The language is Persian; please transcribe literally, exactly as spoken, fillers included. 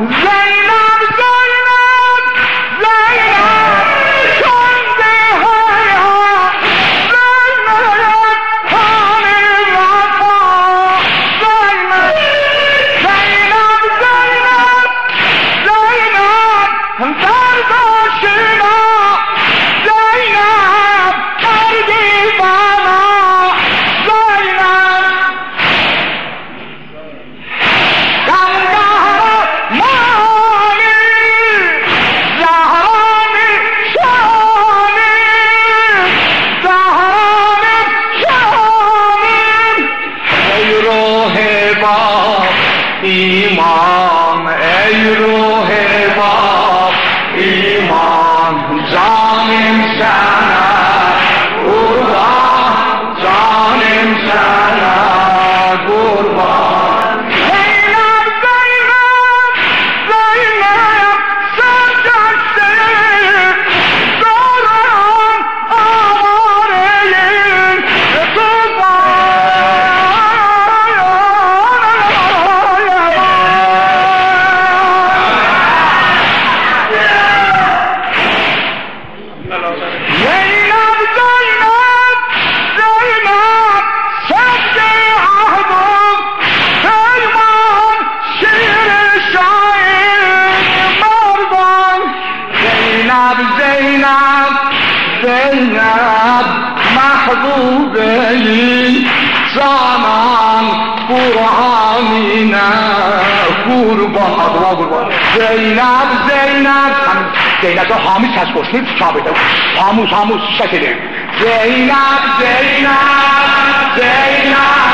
زینب زینب زینب شنده حیات زینب خانه وفا زینب زینب زینب زینب درد آشنا زینب دردی بنا زینب گنگهر مانی زهرانی شانی زهرانی شانی ای روح با ایمان ای روح با ایمان جانم سنه قربان جانم سنه قربان زینب زینب زینب سرگشته دارم آواره این زینب زینب زینب سبز عهدم فرمان شیر شاید مردان زینب زینب زینب محبوبی زانان قرآنینه قربان الله قربان زینب زینب زینب تو حامی ساز کشید ثابته حاموس حاموس شکلی زینب زینب زینب